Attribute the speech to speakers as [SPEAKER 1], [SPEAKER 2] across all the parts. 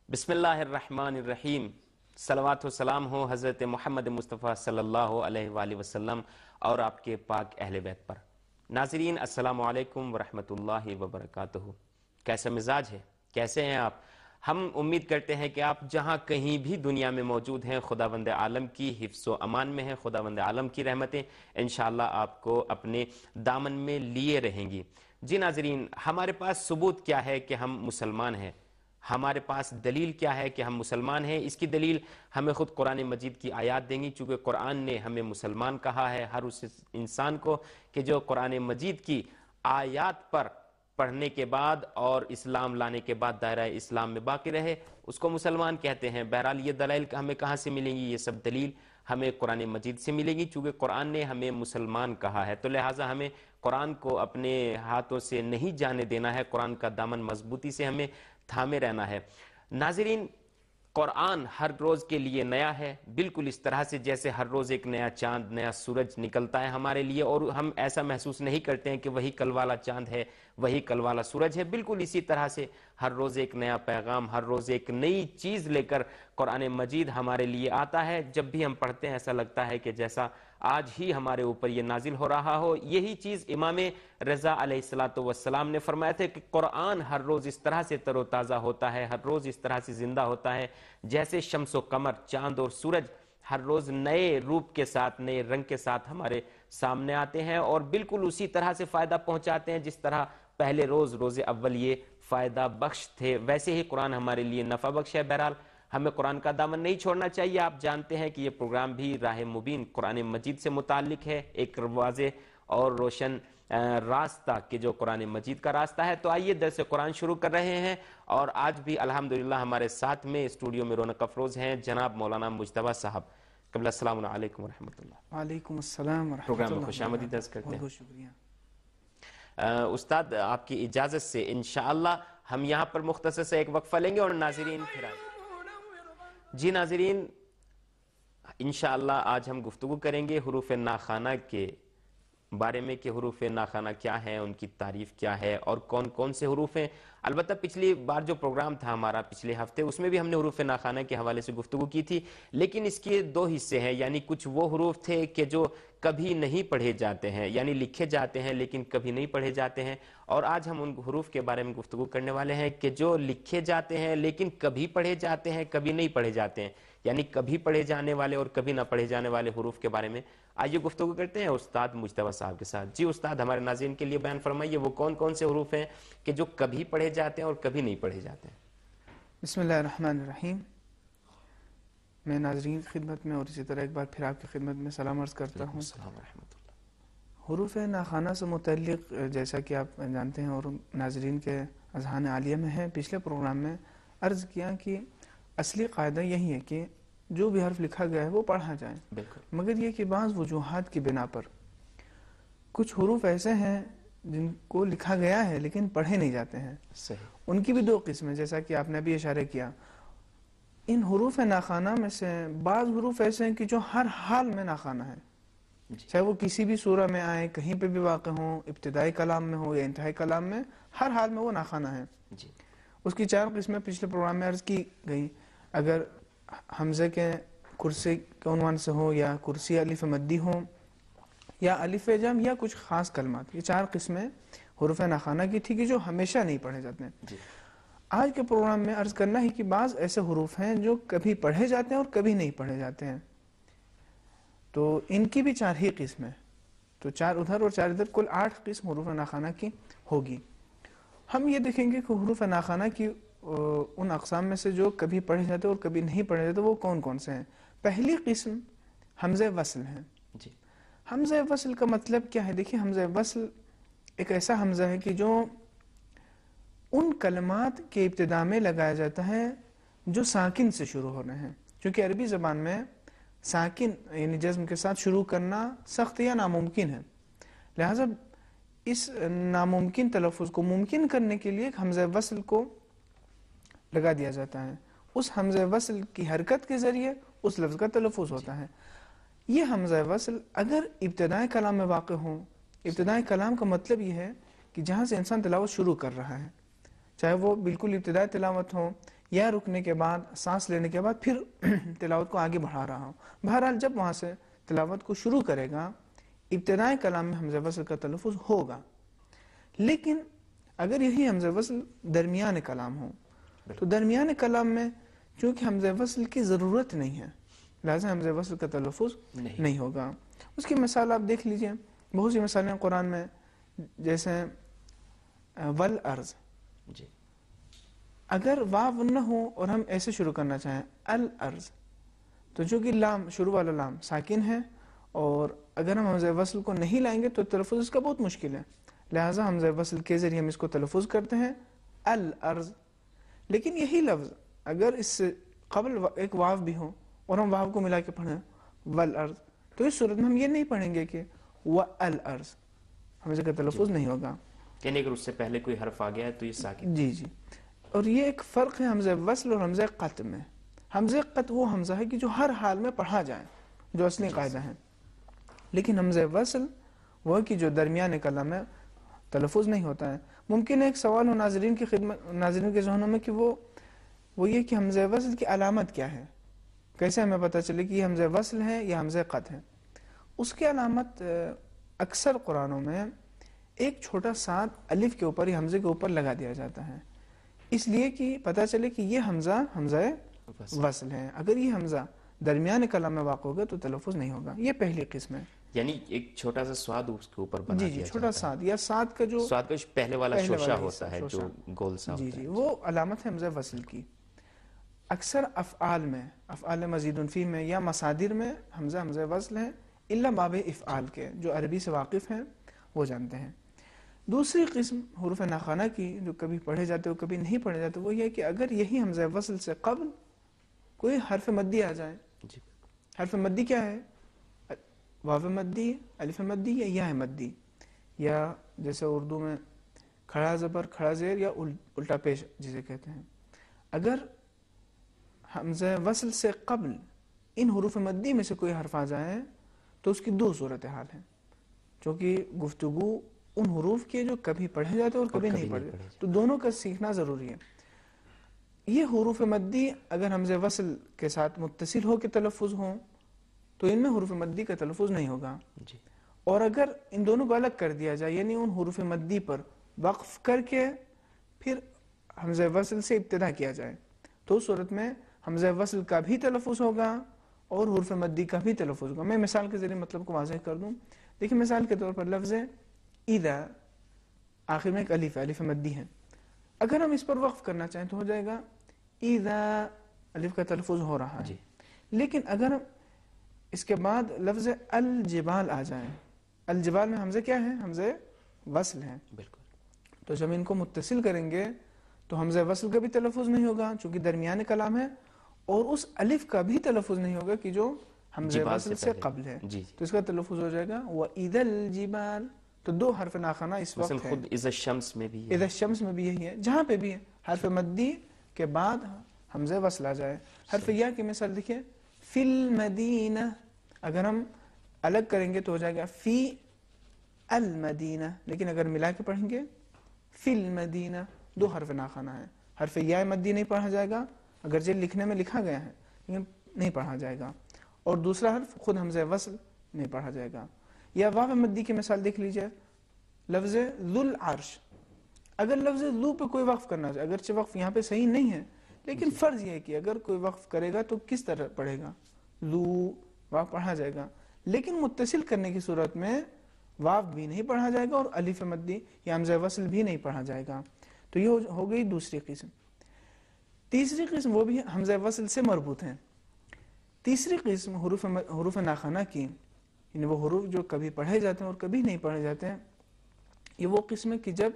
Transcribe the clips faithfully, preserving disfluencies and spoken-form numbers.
[SPEAKER 1] بسم اللہ الرحمن الرحیم، صلوات و سلام ہو حضرت محمد مصطفیٰ صلی اللہ علیہ وآلہ وسلم اور آپ کے پاک اہل بیت پر۔ ناظرین السلام علیکم ورحمۃ اللہ وبرکاتہ۔ کیسا مزاج ہے؟ کیسے ہیں آپ؟ ہم امید کرتے ہیں کہ آپ جہاں کہیں بھی دنیا میں موجود ہیں خداوند عالم کی حفظ و امان میں ہیں، خداوند عالم کی رحمتیں انشاءاللہ آپ کو اپنے دامن میں لیے رہیں گی۔ جی ناظرین، ہمارے پاس ثبوت کیا ہے کہ ہم مسلمان ہیں؟ ہمارے پاس دلیل کیا ہے کہ ہم مسلمان ہیں؟ اس کی دلیل ہمیں خود قرآن مجید کی آیات دیں گی، چونکہ قرآن نے ہمیں مسلمان کہا ہے۔ ہر اس انسان کو کہ جو قرآن مجید کی آیات پر پڑھنے کے بعد اور اسلام لانے کے بعد دائرہ اسلام میں باقی رہے، اس کو مسلمان کہتے ہیں۔ بہرحال یہ دلائل ہمیں کہاں سے ملیں گی؟ یہ سب دلیل ہمیں قرآن مجید سے ملے گی، چونکہ قرآن نے ہمیں مسلمان کہا ہے، تو لہٰذا ہمیں قرآن کو اپنے ہاتھوں سے نہیں جانے دینا ہے، قرآن کا دامن مضبوطی سے ہمیں تھامے رہنا ہے۔ ناظرین، قرآن ہر روز کے لیے نیا ہے، بالکل اس طرح سے جیسے ہر روز ایک نیا چاند، نیا سورج نکلتا ہے ہمارے لیے، اور ہم ایسا محسوس نہیں کرتے ہیں کہ وہی کل والا چاند ہے، وہی کل والا سورج ہے۔ بالکل اسی طرح سے ہر روز ایک نیا پیغام، ہر روز ایک نئی چیز لے کر قرآن مجید ہمارے لیے آتا ہے۔ جب بھی ہم پڑھتے ہیں ایسا لگتا ہے کہ جیسا آج ہی ہمارے اوپر یہ نازل ہو رہا ہو۔ یہی چیز امام رضا علیہ الصلوۃ والسلام نے فرمایا تھا کہ قرآن ہر روز اس طرح سے تر و تازہ ہوتا ہے، ہر روز اس طرح سے زندہ ہوتا ہے جیسے شمس و قمر، چاند اور سورج ہر روز نئے روپ کے ساتھ، نئے رنگ کے ساتھ ہمارے سامنے آتے ہیں، اور بالکل اسی طرح سے فائدہ پہنچاتے ہیں جس طرح پہلے روز روز اول یہ فائدہ بخش تھے، ویسے ہی قرآن ہمارے لیے نفع بخش ہے۔ بہرحال ہمیں قرآن کا دامن نہیں چھوڑنا چاہیے۔ آپ جانتے ہیں کہ یہ پروگرام بھی راہ مبین قرآن مجید سے متعلق ہے، ایک واضح اور روشن راستہ کہ جو قرآن مجید کا راستہ ہے۔ تو آئیے درس قرآن شروع کر رہے ہیں، اور آج بھی الحمدللہ ہمارے ساتھ میں اسٹوڈیو میں رونق افروز ہیں جناب مولانا مجتبیٰ صاحب۔ قبل السلام علیکم ورحمۃ اللہ۔
[SPEAKER 2] وعلیکم السلام ورحمۃ اللہ۔
[SPEAKER 1] پروگرام میں خوش آمدید عرض کرتے ہیں۔
[SPEAKER 2] بہت شکریہ
[SPEAKER 1] استاد، آپ کی اجازت سے انشاءاللہ ہم یہاں پر مختصر سے ایک وقفہ لیں گے اور ناظرین پھر آئیں۔ جی ناظرین، انشاءاللہ آج ہم گفتگو کریں گے حروف ناخوانہ کے بارے میں کہ حروف ناخوانہ کیا ہیں، ان کی تعریف کیا ہے اور کون کون سے حروف ہیں۔ البتہ پچھلی بار جو پروگرام تھا ہمارا پچھلے ہفتے، اس میں بھی ہم نے حروف ناخوانہ کے حوالے سے گفتگو کی تھی، لیکن اس کے دو حصے ہیں، یعنی کچھ وہ حروف تھے کہ جو کبھی نہیں پڑھے جاتے ہیں، یعنی لکھے جاتے ہیں لیکن کبھی نہیں پڑھے جاتے ہیں، اور آج ہم ان حروف کے بارے میں گفتگو کرنے والے ہیں کہ جو لکھے جاتے ہیں لیکن کبھی پڑھے جاتے ہیں، کبھی نہیں پڑھے جاتے ہیں، یعنی کبھی پڑھے جانے والے اور کبھی نہ پڑھے جانے والے حروف کے بارے میں آئیے گفتگو کرتے ہیں استاد مجتبیٰ صاحب کے ساتھ۔ جی استاد، ہمارے ناظرین کے لیے بیان فرمائیے وہ کون کون سے حروف ہیں کہ جو کبھی پڑھے جاتے ہیں اور کبھی نہیں پڑھے جاتے ہیں۔
[SPEAKER 2] بسم اللہ الرحمن الرحیم۔ میں ناظرین کی خدمت میں اور اسی طرح ایک بار پھر آپ کی خدمت میں سلام عرض کرتا ہوں۔
[SPEAKER 1] السلام ورحمۃ اللہ۔
[SPEAKER 2] حروف ناخوانہ سے متعلق جیسا کہ آپ جانتے ہیں اور ناظرین کے اذہان عالیہ میں ہے، پچھلے پروگرام میں عرض کیا کہ اصلی قاعدہ یہی ہے کہ جو بھی حرف لکھا گیا ہے وہ پڑھا جائے، مگر یہ کہ بعض وجوہات کی بنا پر کچھ حروف ایسے ہیں جن کو لکھا گیا ہے لیکن پڑھے نہیں جاتے ہیں۔
[SPEAKER 1] صحیح۔
[SPEAKER 2] ان کی بھی دو قسمیں، جیسا کہ آپ نے بھی اشارہ کیا۔ ان حروف ناخوانہ میں سے بعض حروف ایسے ہیں کہ جو ہر حال میں ناخوانہ ہیں، چاہے وہ کسی بھی سورہ میں آئے، کہیں پہ بھی واقع ہوں، ابتدائی کلام میں ہو یا انتہائی کلام میں، ہر حال میں وہ ناخوانہ ہیں۔ اس کی چار قسمیں پچھلے پروگرام میں عرض کی گئی۔ اگر حمزے کے کرسی کے عنوان سے ہو، یا کرسی الف مدی ہو، یا الف جم، یا کچھ خاص کلمات، یہ چار قسمیں حروف ناخوانہ کی تھی کہ جو ہمیشہ نہیں پڑھے جاتے ہیں۔ آج کے پروگرام میں عرض کرنا ہے کہ بعض ایسے حروف ہیں جو کبھی پڑھے جاتے ہیں اور کبھی نہیں پڑھے جاتے ہیں، تو ان کی بھی چار ہی قسمیں، تو چار ادھر اور چار ادھر، کل آٹھ قسم حروف ناخوانہ کی ہوگی۔ ہم یہ دیکھیں گے کہ حروف ناخوانہ کی ان اقسام میں سے جو کبھی پڑھے جاتے اور کبھی نہیں پڑھے جاتے وہ کون کون سے ہیں۔ پہلی قسم حمزہ وصل ہے۔
[SPEAKER 1] جی،
[SPEAKER 2] حمزہ وصل کا مطلب کیا ہے؟ دیکھیں، حمزہ وصل ایک ایسا حمزہ ہے کہ جو ان کلمات کے ابتدا میں لگایا جاتا ہے جو ساکن سے شروع ہو رہے ہیں، چونکہ عربی زبان میں ساکن یعنی جزم کے ساتھ شروع کرنا سخت یا ناممکن ہے، لہذا اس ناممکن تلفظ کو ممکن کرنے کے لیے حمزہ وصل کو لگا دیا جاتا ہے۔ اس حمزہ وصل کی حرکت کے ذریعے اس لفظ کا تلفظ ہوتا ہے۔ یہ حمزہ وصل اگر ابتدائی کلام میں واقع ہو، ابتدائی کلام کا مطلب یہ ہے کہ جہاں سے انسان تلاوت شروع کر رہا ہے، چاہے وہ بالکل ابتدائی تلاوت ہو یا رکنے کے بعد سانس لینے کے بعد پھر تلاوت کو آگے بڑھا رہا ہوں. بہرحال جب وہاں سے تلاوت کو شروع کرے گا ابتدائی کلام میں حمزہ وصل کا تلفظ ہوگا. لیکن اگر یہی حمزہ وصل درمیان کلام ہو تو درمیان کلام میں چونکہ حمزہ وصل کی ضرورت نہیں ہے لہذا حمزہ وصل کا تلفظ نہیں, نہیں ہوگا. اس کی مثال آپ دیکھ لیجئے, بہت سی مثالیں قرآن میں, جیسے والارض,
[SPEAKER 1] جی
[SPEAKER 2] اگر واو نہ ہو اور ہم ایسے شروع کرنا چاہیں الارض تو چونکہ لام شروع والا لام ساکن ہے اور اگر ہم حمزہ وصل کو نہیں لائیں گے تو تلفظ اس کا بہت مشکل ہے, لہٰذا حمزہ وصل کے ذریعے ہم اس کو تلفظ کرتے ہیں الارض. لیکن یہی لفظ اگر اس سے قبل ایک واو بھی ہو اور ہم واو کو ملا کے پڑھیں والارض تو اس صورت میں ہم یہ نہیں پڑھیں گے کہ والارض, حمزہ کا تلفظ نہیں ہوگا.
[SPEAKER 1] یعنی اگر اس سے پہلے کوئی حرف آ گیا تو یہ ساکن.
[SPEAKER 2] جی جی اور یہ ایک فرق ہے حمزہ وصل اور حمزہ قطع میں. حمزہ قطع وہ حمزہ ہے کہ جو ہر حال میں پڑھا جائے جو اصلی قاعدہ ہے, لیکن حمزہ وصل وہ کہ جو درمیان کلام میں تلفظ نہیں ہوتا ہے. ممکن ہے ایک سوال ہو ناظرین کی خدمت ناظرین کے ذہنوں میں کہ وہ وہ یہ کہ حمزہ وصل کی علامت کیا ہے, کیسے ہمیں پتہ چلے کہ یہ حمزہ وصل ہے یا حمزہ قطع ہے. اس کی علامت اکثر قرآنوں میں ایک چھوٹا ساتھ الف کے اوپر یا حمزے کے اوپر لگا دیا جاتا ہے, اس لیے کہ پتہ چلے کہ یہ حمزہ حمزہ وصل ہے. اگر یہ حمزہ درمیان کلام میں واقع ہوگا تو تلفظ نہیں ہوگا. یہ پہلی قسم ہے,
[SPEAKER 1] یعنی ایک چھوٹا سا سواد اس کے اوپر بنا
[SPEAKER 2] جی
[SPEAKER 1] دیا
[SPEAKER 2] جی چھوٹا ساتھ یا ساتھ کا جو
[SPEAKER 1] سواد کا پہلے والا
[SPEAKER 2] پہلے
[SPEAKER 1] شوشہ
[SPEAKER 2] والا
[SPEAKER 1] ہوتا ہے
[SPEAKER 2] شوشہ.
[SPEAKER 1] جو گول سا
[SPEAKER 2] جی
[SPEAKER 1] ہوتا
[SPEAKER 2] جی
[SPEAKER 1] ہے,
[SPEAKER 2] وہ علامت ہے حمزہ وصل کی. اکثر افعال میں افعال مزید فی میں یا مصادر میں حمزہ حمزہ وصل ہے الا باب افعال کے جو عربی سے واقف ہیں وہ جانتے ہیں. دوسری قسم حروف ناخوانہ کی جو کبھی پڑھے جاتے ہو کبھی نہیں پڑھے جاتے وہ یہ کہ اگر یہی حمزہ وصل سے قبل کوئی حرف مدی آ جائے.
[SPEAKER 1] جی
[SPEAKER 2] حرف مدی کیا ہے؟ واو مدی, الف مدی یا یا مدی, یا جیسے اردو میں کھڑا زبر کھڑا زیر یا الٹا پیش جسے کہتے ہیں. اگر حمزہ وصل سے قبل ان حروف مدی میں سے کوئی حرف آ جائے تو اس کی دو صورتحال ہیں, چونکہ گفتگو ان حروف کے جو کبھی پڑھے جاتے اور کبھی نہیں پڑھے, تو دونوں کا سیکھنا ضروری ہے. یہ حروف مدی اگر حمزہ وصل کے ساتھ متصل ہو کے تلفظ ہوں تو ان میں حروف مدی کا تلفظ نہیں ہوگا.
[SPEAKER 1] جی
[SPEAKER 2] اور اگر ان دونوں کو الگ کر دیا جائے یعنی ان حروف مدی پر وقف کر کے پھر حمزہ وصل سے ابتدا کیا جائے تو اس صورت میں حمزہ وصل کا بھی تلفظ ہوگا اور حروف مدی کا بھی تلفظ ہوگا. میں مثال کے ذریعے مطلب کو واضح کر دوں. دیکھیں مثال کے طور پر لفظ اذا, آخر میں ایک الف ہے, الف مدی ہے. اگر ہم اس پر وقف کرنا چاہیں تو ہو جائے گا اذا, الف کا تلفظ ہو رہا ہے.
[SPEAKER 1] جی.
[SPEAKER 2] لیکن اگر اس کے بعد لفظ الجبال آ جائیں, الجبال میں حمزہ کیا ہے؟ حمزہ وصل ہے.
[SPEAKER 1] بالکل.
[SPEAKER 2] تو جب ان کو متصل کریں گے تو حمزہ وصل کا بھی تلفظ نہیں ہوگا چونکہ درمیان کلام ہے, اور اس الف کا بھی تلفظ نہیں ہوگا کہ جو حمزہ وصل سے قبل ہے.
[SPEAKER 1] جی.
[SPEAKER 2] تو اس کا تلفظ ہو جائے گا وَإِذَا الْجِبَالِ. تو دو حرف ناخوانہ اس وقت ہے.
[SPEAKER 1] خود اذا الشمس میں بھی
[SPEAKER 2] اذا الشمس میں بھی یہی ہے, جہاں پہ بھی ہے حرف مدی کے بعد حمزہ وصل آ جائے. حرف یا کی مثال دیکھیں فی المدینہ, اگر ہم الگ کریں گے تو ہو جائے گا فی المدینہ, لیکن اگر ملا کے پڑھیں گے فی المدینہ, دو حرف ناخوانہ ہے. حرف یا مدی نہیں پڑھا جائے گا اگرچہ لکھنے میں لکھا گیا ہے لیکن نہیں پڑھا جائے گا, اور دوسرا حرف خود حمزہ وصل نہیں پڑھا جائے گا. یا واو مدی کی مثال دیکھ لیجئے لفظ ذو العرش, اگر لفظ ذو پہ کوئی وقف کرنا چاہے, اگرچہ وقف یہاں پہ صحیح نہیں ہے لیکن فرض یہ ہے کہ اگر کوئی وقف کرے گا تو کس طرح پڑھے گا؟ ذو, واو پڑھا جائے گا, لیکن متصل کرنے کی صورت میں واو بھی نہیں پڑھا جائے گا اور الف مدی یا حمزہ وصل بھی نہیں پڑھا جائے گا. تو یہ ہو گئی دوسری قسم. تیسری قسم وہ بھی حمزہ وصل سے مربوط ہیں. تیسری قسم حروف حروف ناخوانہ کی, یعنی وہ حروف جو کبھی پڑھے جاتے ہیں اور کبھی نہیں پڑھے جاتے ہیں, یہ وہ قسم ہے کہ جب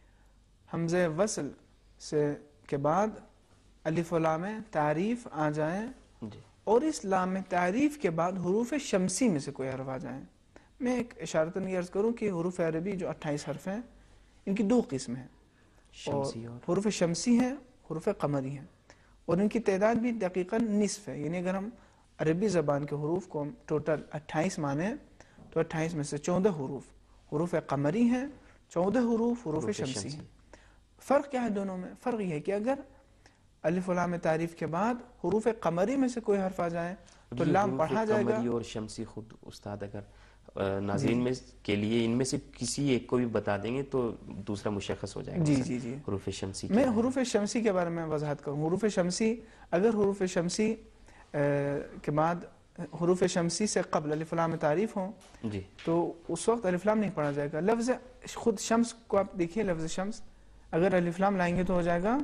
[SPEAKER 2] حمزہ وصل سے کے بعد الف و لام تعریف آ جائیں اور اس لام تعریف کے بعد حروف شمسی میں سے کوئی حرف آ جائیں. میں ایک اشارتاً یہ عرض کروں کہ حروف عربی جو اٹھائیس حرف ہیں ان کی دو قسم ہیں, حروف شمسی ہیں, حروف قمری ہیں, اور ان کی تعداد بھی دقیقاً نصف ہے. یعنی اگر ہم عربی زبان کے حروف کو ٹوٹل اٹھائیس مانیں تو اٹھائیس میں سے چودہ حروف حروف قمری ہیں, چودہ حروف حروف شمسی ہیں. فرق کیا ہے دونوں میں؟ فرق یہ ہے کہ اگر الف ولام تعریف کے بعد حروف قمری میں سے کوئی حرف آ جائے تو لام پڑھا جائے گا.
[SPEAKER 1] قمری اور شمسی خود استاد اگر ناظرین میں کے لیے ان میں سے کسی ایک کو بھی بتا دیں گے تو دوسرا مشخص ہو جائے گا.
[SPEAKER 2] جی جی جی
[SPEAKER 1] حروف شمسی
[SPEAKER 2] میں حروف شمسی کے بارے میں وضاحت کروں. حروف شمسی اگر حروف شمسی کے بعد حروف شمسی سے قبل الف لام تعریف ہوں
[SPEAKER 1] جی تو
[SPEAKER 2] اس وقت الف لام نہیں پڑھا جائے گا. لفظ خود شمس کو آپ دیکھیے, لفظ شمس اگر الف لام لائیں گے تو ہو جائے گا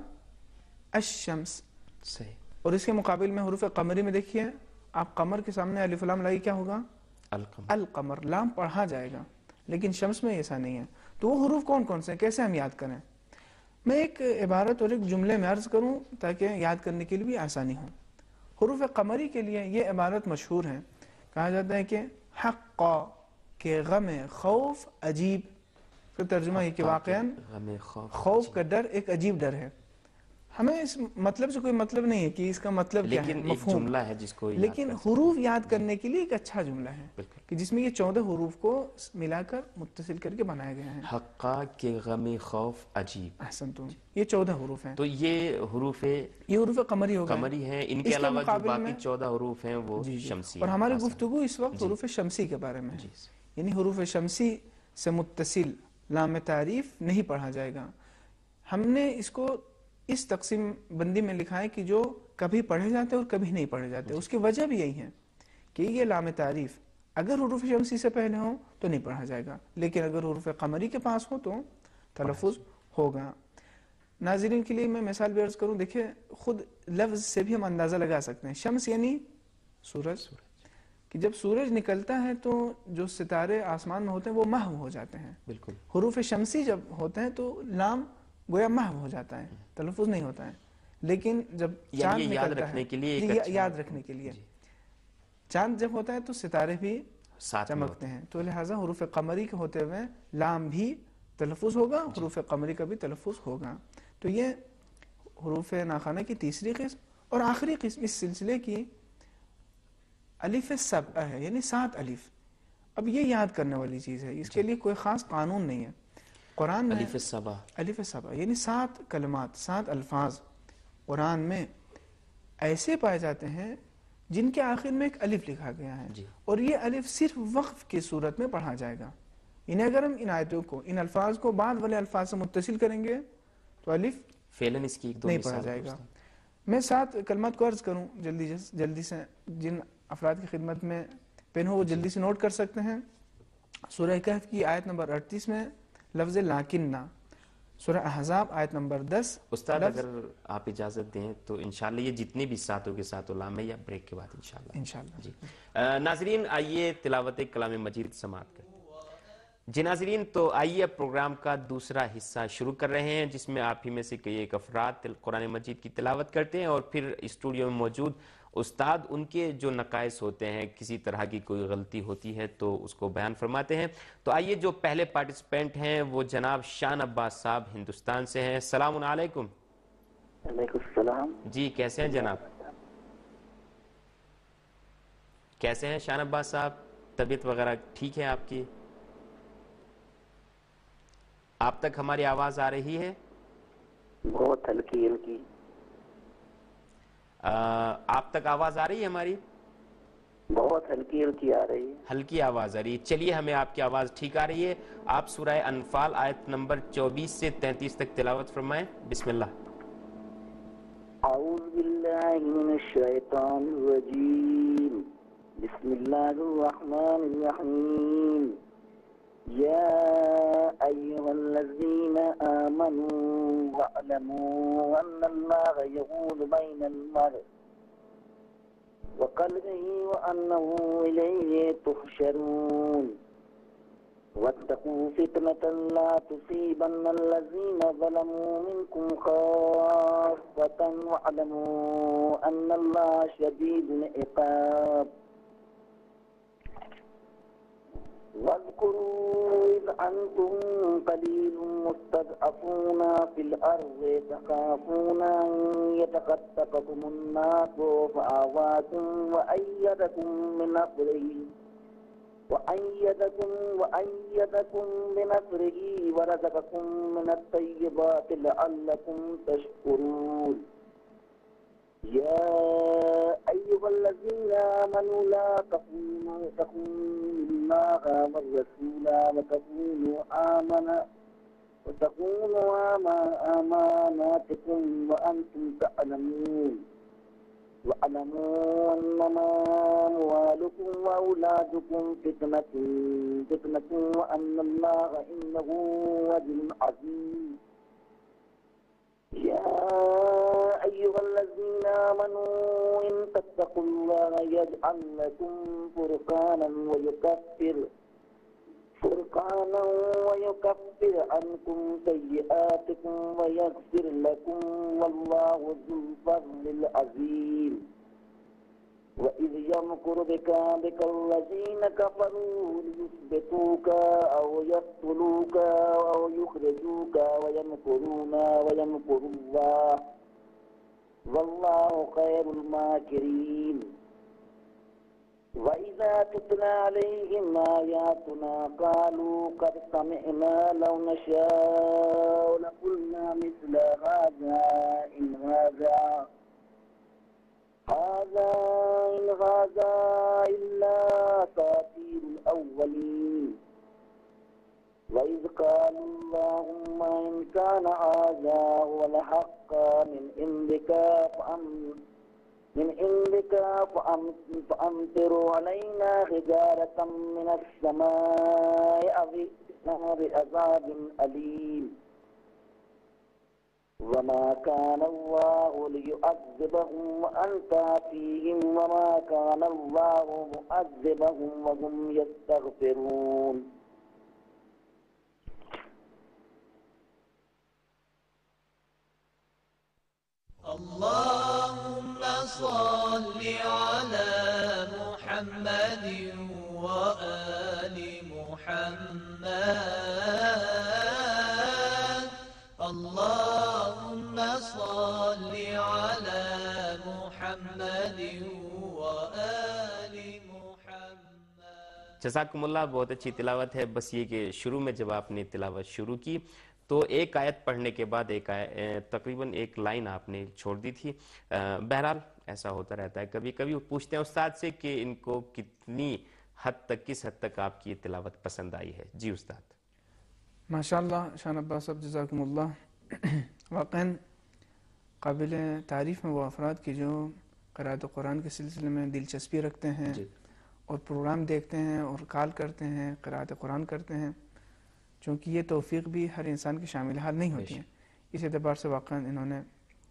[SPEAKER 2] الشمس.
[SPEAKER 1] صحیح.
[SPEAKER 2] اور اس کے مقابل میں حروف قمری میں دیکھیے, آپ قمر کے سامنے الف لام لائیں کیا ہوگا؟
[SPEAKER 1] القمر.
[SPEAKER 2] القمر, لام پڑھا جائے گا. لیکن شمس میں ایسا نہیں ہے. تو وہ حروف کون کون سے ہیں, کیسے ہم یاد کریں؟ میں ایک عبارت اور ایک جملے میں عرض کروں تاکہ یاد کرنے کے لیے بھی آسانی ہو. حروف قمری کے لیے یہ عبارت مشہور ہے, کہا جاتا ہے کہ حق کے غم خوف عجیب. کا ترجمہ یہ کہ واقعاً خوف کا ڈر ایک عجیب ڈر ہے. ہمیں اس مطلب سے کوئی مطلب نہیں ہے کہ اس کا مطلب کیا ہے, مفہوم
[SPEAKER 1] جملہ ہے جس کو,
[SPEAKER 2] لیکن حروف یاد کرنے کے لیے ایک اچھا جملہ ہے کہ جس میں یہ چودہ حروف کو ملا کر متصل کر کے بنایا گیا ہے.
[SPEAKER 1] حقا کے غم خوف عجیب.
[SPEAKER 2] احسن تم, یہ چودہ حروف ہیں.
[SPEAKER 1] تو یہ حروف
[SPEAKER 2] یہ حروف قمری ہو گئے
[SPEAKER 1] قمری ہیں. ان کے علاوہ جو باقی چودہ حروف ہیں وہ شمسی ہیں.
[SPEAKER 2] اور ہماری گفتگو اس وقت حروف شمسی کے بارے میں ہے, یعنی حروف شمسی سے متصل لام تعریف نہیں پڑھا جائے گا. ہم نے اس کو اس تقسیم بندی میں لکھا ہے کہ جو کبھی پڑھے جاتے اور کبھی نہیں پڑھے جاتے. اس کی وجہ بھی یہی ہے کہ یہ لام تعریف اگر حروف شمسی سے پہلے ہوں تو نہیں پڑھا جائے گا, لیکن اگر حروف قمری کے پاس ہو تو تلفظ ہوگا. ناظرین کے لیے میں مثال بھی عرض کروں, دیکھیں خود لفظ سے بھی ہم اندازہ لگا سکتے ہیں. شمس یعنی سورج, کہ جب سورج نکلتا ہے تو جو ستارے آسمان میں ہوتے ہیں وہ محو ہو جاتے ہیں.
[SPEAKER 1] بالکل.
[SPEAKER 2] حروف شمسی جب ہوتے ہیں تو لام گویا محو ہو جاتا ہے, تلفظ نہیں ہوتا ہے. لیکن جب چاند
[SPEAKER 1] یاد
[SPEAKER 2] نکلتا
[SPEAKER 1] رکھنے
[SPEAKER 2] ہے,
[SPEAKER 1] کے لیے
[SPEAKER 2] یاد رکھنے کے لیے چاند جب ہوتا ہے تو ستارے بھی چمکتے ہیں, تو لہٰذا حروف قمری کے ہوتے ہوئے لام بھی تلفظ ہوگا, حروف قمری کا بھی تلفظ ہوگا. تو یہ حروف ناخوانہ کی تیسری قسم. اور آخری قسم اس سلسلے کی الف سبع ہے, یعنی سات الف. اب یہ یاد کرنے والی چیز ہے, اس کے لیے کوئی خاص قانون نہیں ہے. قرآن میں
[SPEAKER 1] الف سبع,
[SPEAKER 2] الف سبع یعنی سات کلمات, سات الفاظ قرآن میں ایسے پائے جاتے ہیں جن کے آخر میں ایک الف لکھا گیا ہے, اور یہ الف صرف وقف کی صورت میں پڑھا جائے گا. انہیں اگر ہم ان آیتوں کو, ان الفاظ کو بعد والے الفاظ سے متصل کریں گے تو الف
[SPEAKER 1] فعلاً اس کی ایک دو
[SPEAKER 2] نہیں پڑھا جائے گا. میں سات کلمات کو عرض کروں جلدی جلدی سے, جن افراد کی خدمت میں پین ہو وہ جلدی سے نوٹ کر سکتے ہیں. سورہ کہف کی آیت نمبر اڑتیس میں لفظ لاکنہ, سورہ احزاب آیت نمبر دس.
[SPEAKER 1] استاد اگر آپ اجازت دیں تو انشاءاللہ یہ جتنے بھی ساتوں کے ساتھ علام ہے یا بریک کے بعد انشاءاللہ
[SPEAKER 2] انشاءاللہ
[SPEAKER 1] جی. ناظرین آئیے تلاوت کلام مجید سماعت کریں. جی ناظرین, تو آئیے اب پروگرام کا دوسرا حصہ شروع کر رہے ہیں جس میں آپ ہی میں سے کئی ایک افراد قرآن مجید کی تلاوت کرتے ہیں اور پھر اسٹوڈیو میں موجود استاد ان کے جو نقائص ہوتے ہیں, کسی طرح کی کوئی غلطی ہوتی ہے تو اس کو بیان فرماتے ہیں. تو آئیے جو پہلے پارٹیسپینٹ ہیں وہ جناب شان عباس صاحب ہندوستان سے ہیں. السلام علیکم.
[SPEAKER 3] وعلیکم السلام.
[SPEAKER 1] جی کیسے ہیں جناب, کیسے ہیں شان عباس صاحب, طبیعت وغیرہ ٹھیک ہے آپ کی؟ آپ تک ہماری آواز آ رہی ہے؟
[SPEAKER 3] بہت ہلکی ہلکی.
[SPEAKER 1] آپ تک آواز آ رہی ہے ہماری؟
[SPEAKER 3] بہت ہلکی ہلکی آ رہی ہے.
[SPEAKER 1] ہلکی آواز آ رہی ہے. چلیے ہمیں آپ کی آواز ٹھیک آ رہی ہے. آپ سورہ انفال آیت نمبر چوبیس سے تینتیس تک تلاوت فرمائیں. بسم اللہ.
[SPEAKER 3] اعوذ باللہ من الشیطان الرجیم, بسم اللہ الرحمن الرحیم. یا ایہا الذین آمنوا واعلموا ان اللہ یحول بین المرء وقلبه وانه الیہ تحشرون. واتقوا فتنة لا تصيبن الذين ظلموا منكم خاصة واعلموا ان اللہ شدید العقاب. واذكروا إذ أنتم قليل مستضعفون في الأرض تخافون أن يتخطفكم الناس فآواكم وأيدكم بنصره وأيدكم وأيدكم بنصره ورزقكم من الطيبات لعلكم تشكرون. يا أيها الذين آمنوا لا تخونوا تخونوا الله والرسول وتخونوا آمنا وتخونوا أماناتكم وأنتم تعلمون واعلموا أنما أموالكم وأولادكم فتنة فتنة وأن الله إنه أجر عظيم. يا أيها الذين آمنوا إن تتقوا الله يجعل لكم فرقانا ويكفر فرقانا ويكفر عنكم سيئاتكم ويغفر لكم والله ذو الفضل العظيم. وإذ يمكر بك بك الذين كفروا ليثبتوك أو يقتلوك أو يخرجوك ويمكرون ويمكر الله والله خير الماكرين. وإذا تتلى عليهم آياتنا قالوا قد سمعنا لو نشاء لقلنا مثل هذا إن هذا هذا إن هذا إلا أساطير الأولين. وإذ قالوا اللهم إن كان هذا هو الحق من عندك فأمطر من عندك فأمطر علينا حجارة من السماء أو ائتنا بعذاب أليم. وما كان الله ليعذبهم وأنت فيهم وما كان الله معذبهم وهم يستغفرون.
[SPEAKER 4] اللهم صل على محمد وآل محمد. اللهم صل على محمد وآل محمد.
[SPEAKER 1] جزاکم اللہ، بہت اچھی تلاوت ہے. بس یہ کہ شروع میں جب آپ نے تلاوت شروع کی تو ایک آیت پڑھنے کے بعد ایک تقریباً ایک لائن آپ نے چھوڑ دی تھی. بہرحال ایسا ہوتا رہتا ہے. کبھی کبھی وہ پوچھتے ہیں استاد سے کہ ان کو کتنی حد تک کس حد تک آپ کی تلاوت پسند آئی ہے. جی استاد.
[SPEAKER 2] ماشاءاللہ شان عباس صاحب جزاکم اللہ. واقعاً قابل تعریف ہیں وہ افراد کی جو قرأت قرآن کے سلسلے میں دلچسپی رکھتے ہیں
[SPEAKER 1] جی.
[SPEAKER 2] اور پروگرام دیکھتے ہیں اور کال کرتے ہیں، قرأت قرآن کرتے ہیں، چونکہ یہ توفیق بھی ہر انسان کی شامل حال نہیں ہوتی ہے. اس اعتبار سے واقعا انہوں نے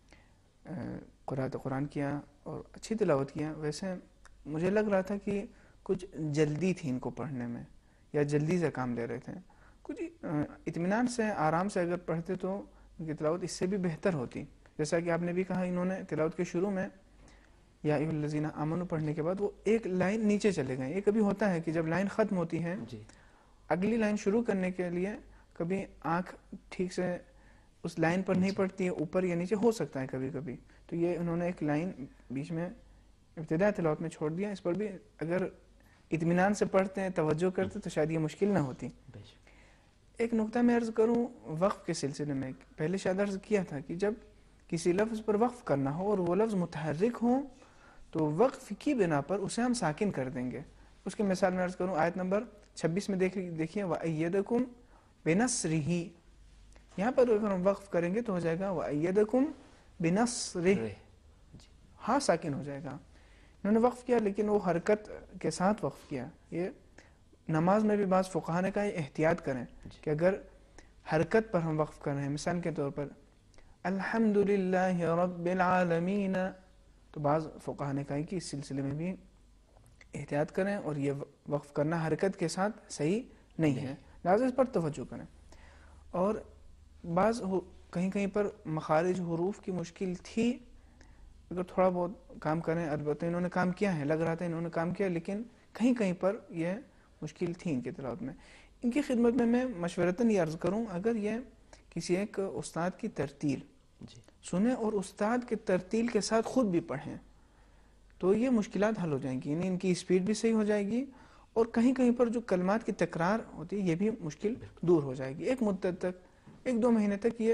[SPEAKER 2] قرأت قرآن کیا اور اچھی تلاوت کیا. ویسے مجھے لگ رہا تھا کہ کچھ جلدی تھی ان کو پڑھنے میں یا جلدی سے کام لے رہے تھے. کچھ اطمینان سے آرام سے اگر پڑھتے تو ان کی تلاوت اس سے بھی بہتر ہوتی. جیسا کہ آپ نے بھی کہا، انہوں نے تلاوت کے شروع میں یا ایھا الذین آمنوا پڑھنے کے بعد وہ ایک لائن نیچے چلے گئے. یہ کبھی ہوتا ہے کہ جب لائن ختم ہوتی ہے
[SPEAKER 1] جی.
[SPEAKER 2] اگلی لائن شروع کرنے کے لیے کبھی آنکھ ٹھیک سے اس لائن پر نہیں پڑتی ہے، اوپر یا نیچے ہو سکتا ہے کبھی کبھی. تو یہ انہوں نے ایک لائن بیچ میں ابتدائی تلاوت میں چھوڑ دیا. اس پر بھی اگر اطمینان سے پڑھتے ہیں، توجہ کرتے تو شاید یہ مشکل نہ ہوتی. ایک نقطہ میں عرض کروں وقف کے سلسلے میں. پہلے شاید عرض کیا تھا کہ جب کسی لفظ پر وقف کرنا ہو اور وہ لفظ متحرک ہو تو وقف کی بنا پر اسے ہم ساکن کر دیں گے. اس کی مثال میں عرض کروں، آیت نمبر چھبیس میں دیکھیے وَأَيَّدَكُمْ بِنَصْرِهِ. یہاں پر اگر ہم وقف کریں گے تو ہو جائے گا وَأَيَّدَكُمْ بِنَصْرِهِ. ہاں ساکن ہو جائے گا. انہوں نے وقف کیا لیکن وہ حرکت کے ساتھ وقف کیا. یہ نماز میں بھی بعض فقہا نے کہا احتیاط کریں کہ اگر حرکت پر ہم وقف کر رہے ہیں، مثال کے طور پر الحمدللہ رب العالمین، تو بعض فقہا نے کہا کہ اس سلسلے میں بھی احتیاط کریں اور یہ وقف کرنا حرکت کے ساتھ صحیح نہیں ہے، لہذا اس پر توجہ کریں. اور بعض کہیں کہیں پر مخارج حروف کی مشکل تھی، اگر تھوڑا بہت کام کریں، البتہ انہوں نے کام کیا ہے، لگ رہا تھا انہوں نے کام کیا، لیکن کہیں کہیں پر یہ مشکل تھی ان کی تلاوت میں. ان کی خدمت میں میں مشورتاً یہ عرض کروں، اگر یہ کسی ایک استاد کی ترتیل سنیں اور استاد کے ترتیل کے ساتھ خود بھی پڑھیں تو یہ مشکلات حل ہو جائیں گی. یعنی ان کی اسپیڈ بھی صحیح ہو جائے گی اور کہیں کہیں پر جو کلمات کی تکرار ہوتی ہے یہ بھی مشکل دور ہو جائے گی. ایک مدت تک، ایک دو مہینے تک یہ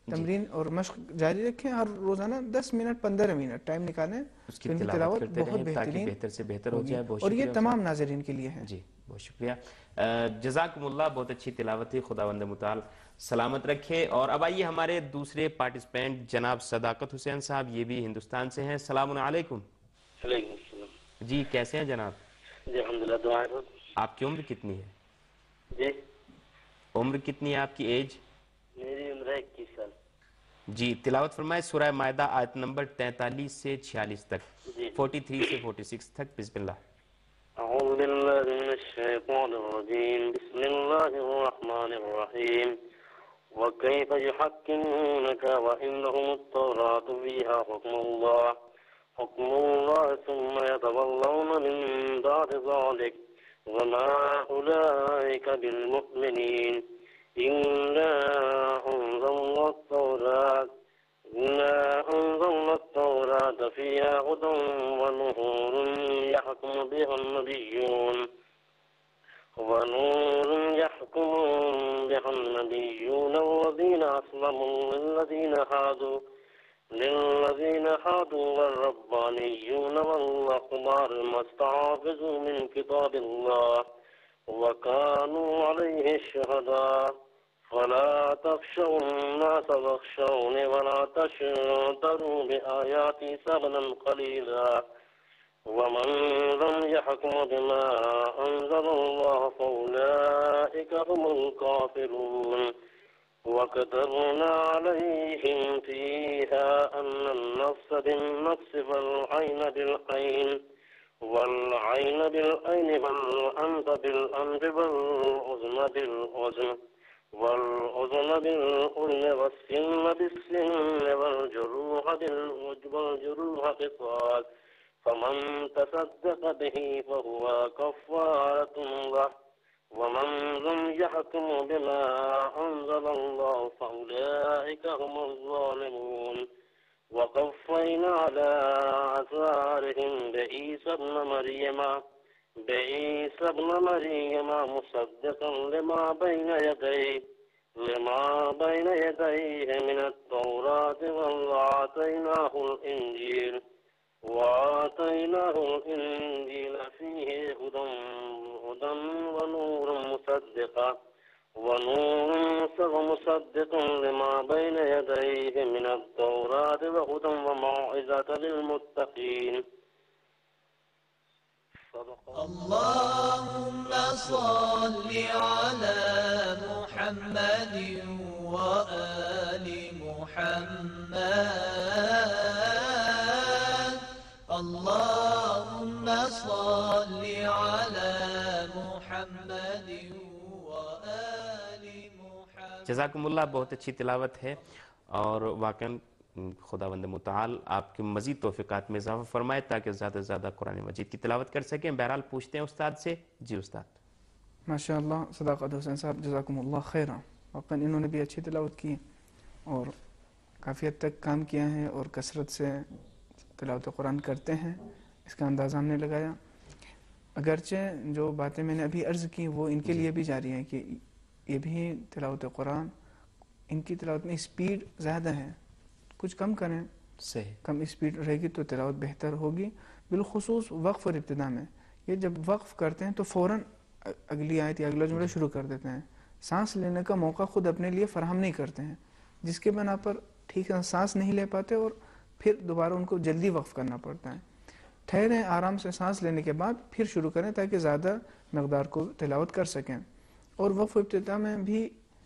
[SPEAKER 2] تمرین اور مشق جاری رکھیں، ہر روزانہ دس منٹ پندرہ منٹ ٹائم نکالیں،
[SPEAKER 1] اس کی
[SPEAKER 2] ان کی
[SPEAKER 1] تلاوت
[SPEAKER 2] تلاوت
[SPEAKER 1] کرتے
[SPEAKER 2] بہت
[SPEAKER 1] رہیں تاکہ
[SPEAKER 2] بہترین
[SPEAKER 1] بہتر سے بہتر ہو جائے. بہت
[SPEAKER 2] اور یہ
[SPEAKER 1] شکریہ
[SPEAKER 2] تمام ناظرین کے لیے ہے.
[SPEAKER 1] جی بہت شکریہ. جزاکم اللہ، بہت اچھی تلاوت ہے، خداوند متعال سلامت رکھے. اور اب آئیے ہمارے دوسرے پارٹیسپینٹ جناب صداقت حسین صاحب، یہ بھی ہندوستان سے ہیں. السلام علیکم.
[SPEAKER 5] وعلیکم السلام.
[SPEAKER 1] جی کیسے ہیں جناب؟
[SPEAKER 5] جی الحمدللہ، دعائیں ہو.
[SPEAKER 1] آپ کی عمر کتنی ہے؟
[SPEAKER 5] جی
[SPEAKER 1] عمر کتنی ہے آپ کی، ایج؟
[SPEAKER 5] میری عمر ہے اکیس سال.
[SPEAKER 1] جی تلاوت فرمائے سورہ مائدہ آیت نمبر تینتالیس سے چھیالیس تک،
[SPEAKER 5] جی
[SPEAKER 1] فورٹی تھری سے فورٹی سکس تک. بسم اللہ.
[SPEAKER 5] اعوذ باللہ من الشیطان الرجیم، بسم اللہ الرحمن الرحیم. وكيف يحكمونك وعندهم التوراة فيها حكم الله حكم الله ثم يتولون من بعد ذلك وما أولئك بالمؤمنين. إنا أنزلنا التوراة إنا أنزلنا التوراة فيها هدى ونور يحكم بها النبيون ونور يحكم بها النبيون الذين أسلموا للذين هادوا للذين هادوا والربانيون والأحبار ما استحفظوا من كتاب الله وكانوا عليه شهداء فلا تخشوا الناس واخشوني ولا تشتروا بآياتي ثمنا قليلا ومن لم يحكم بما أنزل الله فأولئك هم الكافرون. وكتبنا عليهم فيها أن النفس بالنفس والعين بالعين والعين بالعين والأنف بالأنف والأذن بالأذن والأذن بالأذن والسن بالسن والجروح بالجروح قصاص فمن تصدق به فهو كفارة له ومن لم يحكم بما أنزل الله فأولئك هم الظالمون. وقفينا على آثارهم بعيسى ابن مريم بعيسى ابن مريم مصدقا لما بين يديه لما بين يديه من التوراة وآتيناه الإنجيل وآتيناه الإنجيل فيه هدى هدى ونور مصدقا ونور مصدقا لما بين يديه من التوراة وهدى وموعظة للمتقين.
[SPEAKER 4] اللهم صل على محمد وآل محمد. اللهم صل على محمد وآل محمد.
[SPEAKER 1] جزاکم اللہ، بہت اچھی تلاوت ہے اور واقعاً خداوند متعال آپ کے مزید توفیقات میں اضافہ فرمائے تاکہ زیادہ سے زیادہ قرآن مجید کی تلاوت کر سکیں. بہرحال پوچھتے ہیں استاد سے. جی استاد.
[SPEAKER 2] ماشاء اللہ صداقت حسین صاحب جزاکم اللہ خیرہ. واقعاً انہوں نے بھی اچھی تلاوت کی اور کافی حد تک کام کیا ہے اور کثرت سے تلاوت قرآن کرتے ہیں، اس کا اندازہ ہم نے لگایا. اگرچہ جو باتیں میں نے ابھی عرض کی وہ ان کے لیے بھی جاری ہیں کہ یہ بھی تلاوت قرآن، ان کی تلاوت میں اسپیڈ زیادہ ہے، کچھ کم کریں.
[SPEAKER 1] صحیح.
[SPEAKER 2] کم اسپیڈ رہے گی تو تلاوت بہتر ہوگی، بالخصوص وقف اور ابتدا میں. یہ جب وقف کرتے ہیں تو فوراً اگلی آیت یا اگلا جملہ شروع کر دیتے ہیں، سانس لینے کا موقع خود اپنے لیے فراہم نہیں کرتے ہیں، جس کے بنا پر ٹھیک ہے سانس نہیں لے پاتے اور پھر دوبارہ ان کو جلدی وقف کرنا پڑتا ہے. ٹھہریں، آرام سے سانس لینے کے بعد پھر شروع کریں تاکہ زیادہ مقدار کو تلاوت کر سکیں. اور وقف ابتدا میں بھی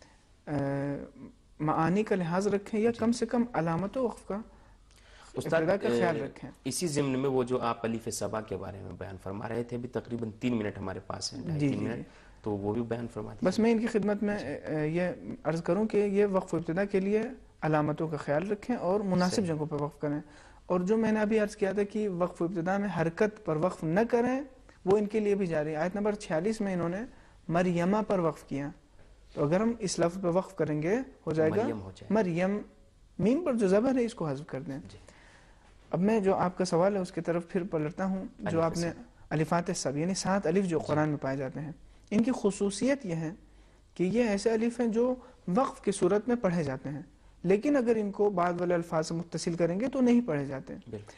[SPEAKER 2] معانی کا لحاظ رکھیں یا کم سے کم علامت و وقف کا ابتدا کا خیال رکھیں.
[SPEAKER 1] اسی ضمن میں وہ جو آپ الف صبا کے بارے میں بیان فرما رہے تھے، ابھی تقریباً تین منٹ ہمارے پاس ہیں، ڈھائی تین منٹ، تو وہ بھی بیان فرما دیجیے.
[SPEAKER 2] بس میں ان کی خدمت میں یہ عرض کروں کہ یہ وقف ابتدا کے لیے علامتوں کا خیال رکھیں اور مناسب جگہوں پر وقف کریں. اور جو میں نے ابھی عرض کیا تھا کہ وقف ابتدا میں حرکت پر وقف نہ کریں، وہ ان کے لیے بھی جاری ہے. آیت نمبر چھیالیس میں انہوں نے مریمہ پر وقف کیا، تو اگر ہم اس لفظ پر وقف کریں گے ہو جائے گا مریم. میم پر جو زبر ہے اس کو حذف کر دیں. اب میں جو آپ کا سوال ہے اس کی طرف پھر پلٹتا ہوں. جو آپ نے الفات سب یعنی سات الف جو قرآن میں پائے جاتے ہیں، ان کی خصوصیت یہ ہے کہ یہ ایسے الف ہیں جو وقف کی صورت میں پڑھے جاتے ہیں، لیکن اگر ان کو بعد والے الفاظ سے متصل کریں گے تو نہیں پڑھے جاتے.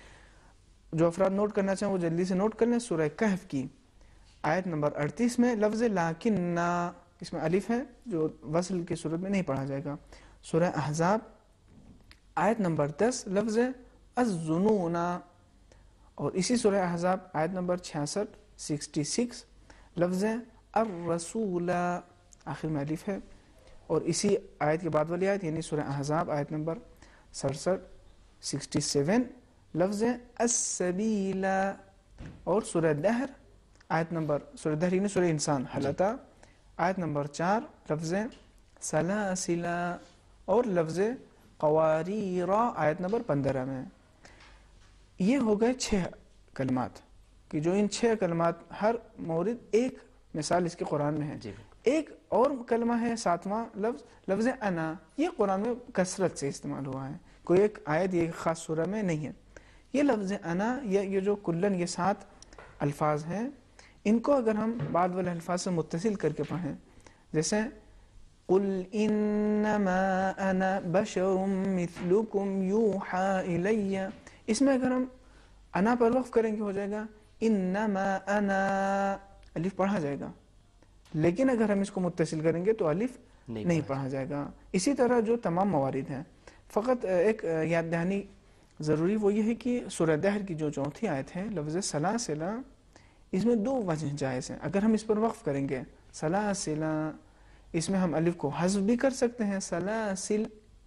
[SPEAKER 2] جو افراد نوٹ کرنا چاہیں وہ جلدی سے نوٹ کر لیں. سورہ کہف کی آیت نمبر اڑتیس میں لفظ لیکن، اس میں الف ہے جو وصل کی صورت میں نہیں پڑھا جائے گا. سورہ احزاب آیت نمبر دس لفظ الظنون، اور اسی سورہ احزاب آیت نمبر چھیاسٹھ سکسٹی سکس لفظ الرسول، آخر میں الف ہے. اور اسی آیت کے بعد والی آیت یعنی سورہ احزاب آیت نمبر سڑسٹھ سکسٹی سیون لفظ السبیل. اور سورہ دہر آیت نمبر سورہ دہر یعنی سورہ انسان حلتا آیت نمبر چار لفظ سلاسل، اور لفظ قواریر آیت نمبر پندرہ میں. یہ ہو گئے چھ کلمات کہ جو ان چھ کلمات ہر مورد ایک مثال اس کے قرآن میں ہے. ایک اور کلمہ ہے ساتواں لفظ لفظ انا، یہ قرآن میں کثرت سے استعمال ہوا ہے، کوئی ایک آیت یہ خاص سورہ میں نہیں ہے. یہ لفظ انا یا یہ جو کلن یہ سات الفاظ ہیں، ان کو اگر ہم بعد والے الفاظ سے متصل کر کے پڑھیں، جیسے قل انما انا بشر مثلکم یوحى الی، اس میں اگر ہم انا پر وقف کریں گے ہو جائے گا انما انا، الف پڑھا جائے گا. لیکن اگر ہم اس کو متصل کریں گے تو الف نہیں پڑھا جائے گا. اسی طرح جو تمام موارد ہیں، فقط ایک یاد دہانی ضروری وہ یہ ہے کہ سورہ دہر کی جو چوتھی آیت ہے لفظ سلاسلہ، اس میں دو وجہ جائز ہیں. اگر ہم اس پر وقف کریں گے سلاسلہ، اس میں ہم الف کو حذف بھی کر سکتے ہیں، سلاسل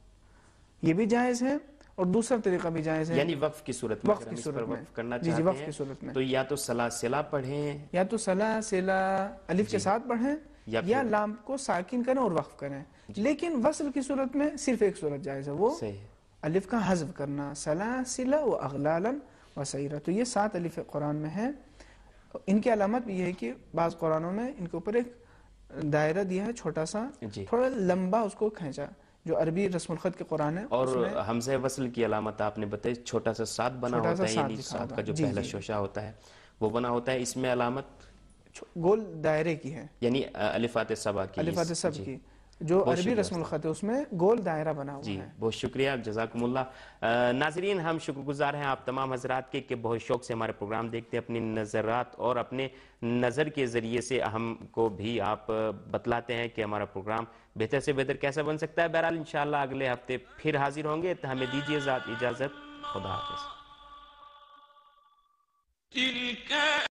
[SPEAKER 2] یہ بھی جائز ہے، اور دوسرا طریقہ بھی جائز ہے
[SPEAKER 1] یعنی وقف کی صورت میں
[SPEAKER 2] وقف کی صورت میں
[SPEAKER 1] وقف کرنا
[SPEAKER 2] جی جی
[SPEAKER 1] چاہتے
[SPEAKER 2] وقف
[SPEAKER 1] ہیں
[SPEAKER 2] کی صورت میں
[SPEAKER 1] تو یا تو سلاسلہ پڑھیں،
[SPEAKER 2] یا تو سلاسلہ الف کے ساتھ پڑھیں
[SPEAKER 1] یا
[SPEAKER 2] یا لام کو ساکن کریں اور وقف کریں. لیکن وصل کی صورت میں صرف ایک صورت جائز ہے، وہ الف کا حذف کرنا، سلاسل و اغلالا و سعیرا. تو یہ سات الف قرآن میں ہیں. ان کی علامت بھی یہ ہے کہ بعض قرآنوں میں ان کے اوپر ایک دائرہ دیا ہے چھوٹا سا، تھوڑا لمبا اس کو کھینچا، جو عربی رسم الخط کے قرآن ہے.
[SPEAKER 1] اور حمزہ وصل کی علامت آپ نے بتائی، چھوٹا سا سات بنا ہوتا ہے، یعنی سات کا جو پہلا شوشہ ہوتا ہے وہ بنا ہوتا ہے. اس میں علامت
[SPEAKER 2] گول دائرے کی ہے،
[SPEAKER 1] یعنی الفات سبع کی،
[SPEAKER 2] الفات سب کی جو عربی رسم الخط ہے اس میں گول دائرہ بنا ہوا
[SPEAKER 1] جی
[SPEAKER 2] ہے.
[SPEAKER 1] بہت شکریہ، جزاکم اللہ. ناظرین ہم شکر گزار ہیں آپ تمام حضرات کے کہ بہت شوق سے ہمارے پروگرام دیکھتے ہیں، اپنی نظرات اور اپنے نظر کے ذریعے سے ہم کو بھی آپ بتلاتے ہیں کہ ہمارا پروگرام بہتر سے بہتر کیسا بن سکتا ہے. بہرحال انشاءاللہ اگلے ہفتے پھر حاضر ہوں گے، تو ہمیں دیجیے اجازت. خدا حافظ.